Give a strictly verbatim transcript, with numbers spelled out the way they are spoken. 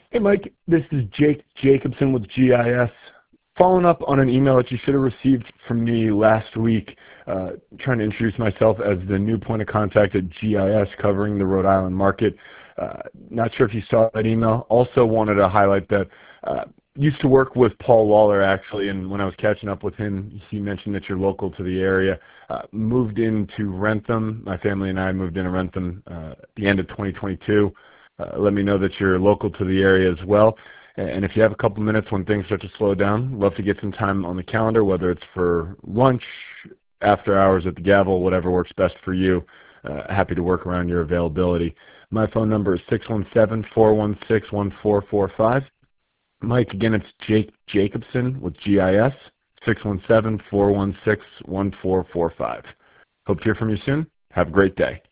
Hey, Mike. This is Jake Jacobson with G I S. Following up on an email that you should have received from me last week, uh, trying to introduce myself as the new point of contact at G I S covering the Rhode Island market. Uh, not sure if you saw that email. Also wanted to highlight that uh, used to work with Paul Waller, actually, and when I was catching up with him, he mentioned that you're local to the area. Uh, moved into Rentham. My family and I moved into Rentham uh, at the end of twenty twenty-two. Uh, let me know that you're local to the area as well. And if you have a couple minutes when things start to slow down, love to get some time on the calendar, whether it's for lunch, after hours at the Gavel, whatever works best for you. Uh, happy to work around your availability. My phone number is six one seven, four one six, one four four five. Mike, again, it's Jake Jacobson with G I S, six one seven, four one six, one four four five. Hope to hear from you soon. Have a great day.